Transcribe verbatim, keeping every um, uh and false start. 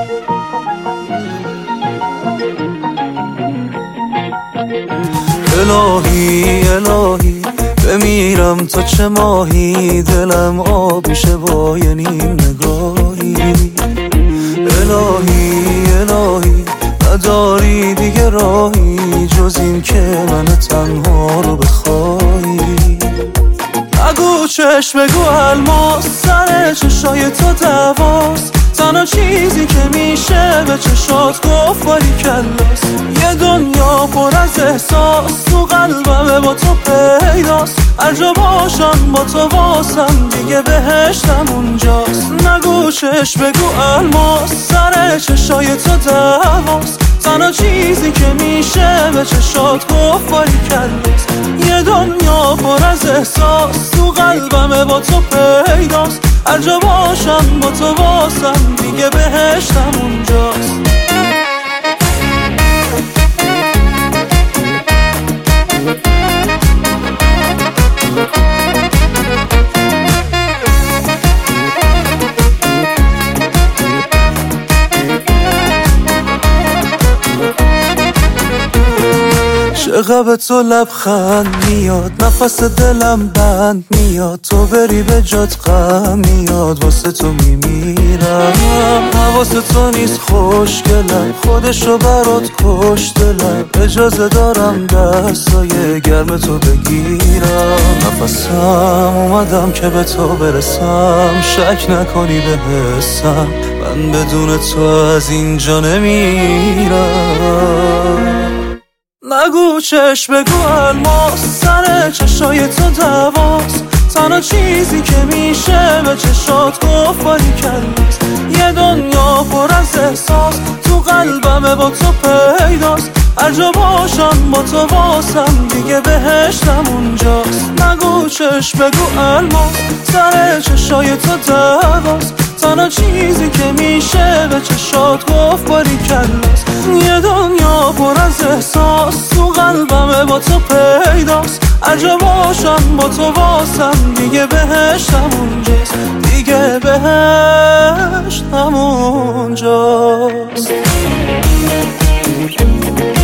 الهی الهی بمیرم تا چه ماهی، دلم آبیشه با یه نیم نگاهی. الهی الهی نداری دیگه راهی جز این که من تنها رو بخوایی. نگو چشم بگو الماس، سر چشای تو دواست، تنها چیزی که میشه به چشات گفت باری کلاس. یه دنیا پر از احساس تو قلبمه با تو پیداست، هر جا باشم با تو واسم دیگه بهشتم اونجاست. نگو چشم بگو الماس، سر چشای تو دواست، تنها چیزی که میشه به چشات گفت باری کلاس. یه دنیا پر از احساس تو قلبمه با تو پیداست، هر جا باشم با تو واسم دیگه بهشتم اونجاست. چقدر تو لبخند میاد، نفس دلم بند میاد، تو بری به جات غم میاد، واسه تو میمیرم. حواس تو نیست خوشگلم، خودشو برات کش دلم، اجازه دارم دستای گرم تو بگیرم. نفسم اومدم که به تو برسم، شک نکنی به حسم، من بدون تو از اینجا نمیرم. نگو چشم بگو الماس، سر چشای تو دواست، تنها چیزی که میشه به چشات گفت باری کلاس. یه دنیا پر از احساس تو قلبمه با تو پیداست، هر جا باشم با تو واسم دیگه بهشتم اونجاست. نگو چشم بگو الماس، سر چشای تو دواست، تنها چیزی که میشه به چشات گفت باری کلاس. یه دنیا پر از احساس تو قلبمه با تو پیداست، هر جا باشم با تو واسم دیگه بهشتم اونجاست، دیگه بهشتم اونجاست.